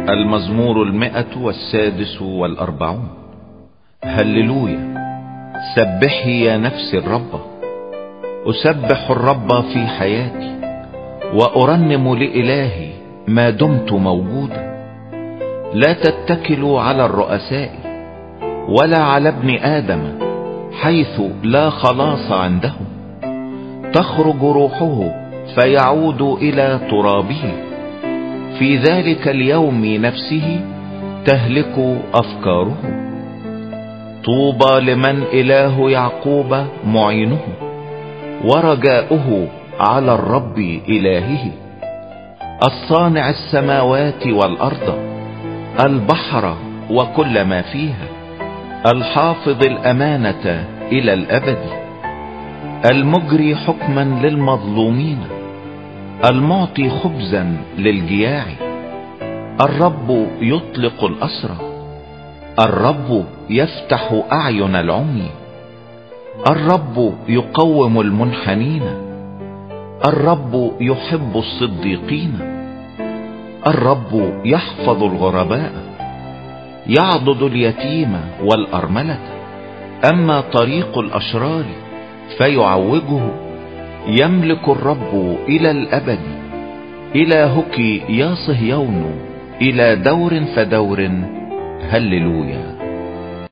المزمور 146. هللويا. سبحي يا نفسي الرب. أسبح الرب في حياتي وأرنم لإلهي ما دمت موجودا. لا تتكلوا على الرؤساء ولا على ابن آدم حيث لا خلاص عنده. تخرج روحه فيعود إلى ترابه. في ذلك اليوم نفسه تهلك أفكاره. طوبى لمن إله يعقوب معينه ورجاؤه على الرب إلهه. الصانع السماوات والأرض، البحر وكل ما فيها، الحافظ الأمانة إلى الأبد، المجري حكما للمظلومين، المعطي خبزا للجياع. الرب يطلق الأسرى، الرب يفتح أعين العمي، الرب يقوم المنحنين، الرب يحب الصديقين، الرب يحفظ الغرباء، يعضد اليتيم والأرملة. أما طريق الأشرار فيعوجه. يملك الرب إلى الأبد. إلهك يا صهيون إلى دور فدور. هللويا.